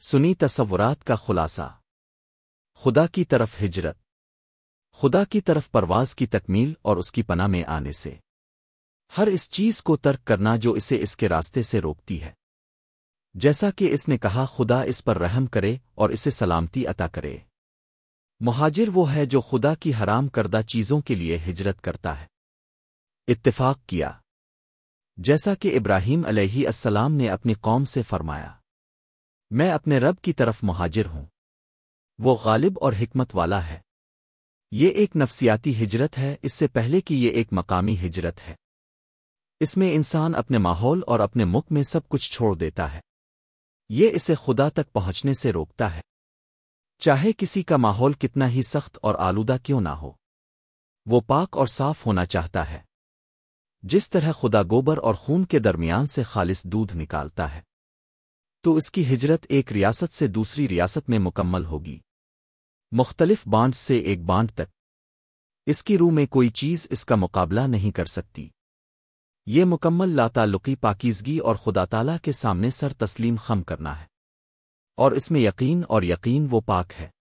سنی تصورات کا خلاصہ۔ خدا کی طرف ہجرت، خدا کی طرف پرواز کی تکمیل اور اس کی پناہ میں آنے سے ہر اس چیز کو ترک کرنا جو اسے اس کے راستے سے روکتی ہے، جیسا کہ اس نے کہا خدا اس پر رحم کرے اور اسے سلامتی عطا کرے۔ مہاجر وہ ہے جو خدا کی حرام کردہ چیزوں کے لیے ہجرت کرتا ہے۔ اتفاق کیا، جیسا کہ ابراہیم علیہ السلام نے اپنی قوم سے فرمایا، میں اپنے رب کی طرف مہاجر ہوں، وہ غالب اور حکمت والا ہے۔ یہ ایک نفسیاتی ہجرت ہے، اس سے پہلے کہ یہ ایک مقامی ہجرت ہے۔ اس میں انسان اپنے ماحول اور اپنے ملک میں سب کچھ چھوڑ دیتا ہے۔ یہ اسے خدا تک پہنچنے سے روکتا ہے، چاہے کسی کا ماحول کتنا ہی سخت اور آلودہ کیوں نہ ہو۔ وہ پاک اور صاف ہونا چاہتا ہے، جس طرح خدا گوبر اور خون کے درمیان سے خالص دودھ نکالتا ہے، تو اس کی ہجرت ایک ریاست سے دوسری ریاست میں مکمل ہوگی، مختلف بانڈ سے ایک بانڈ تک۔ اس کی روح میں کوئی چیز اس کا مقابلہ نہیں کر سکتی۔ یہ مکمل لاتعلقی پاکیزگی اور خدا تعالیٰ کے سامنے سر تسلیم خم کرنا ہے، اور اس میں یقین وہ پاک ہے۔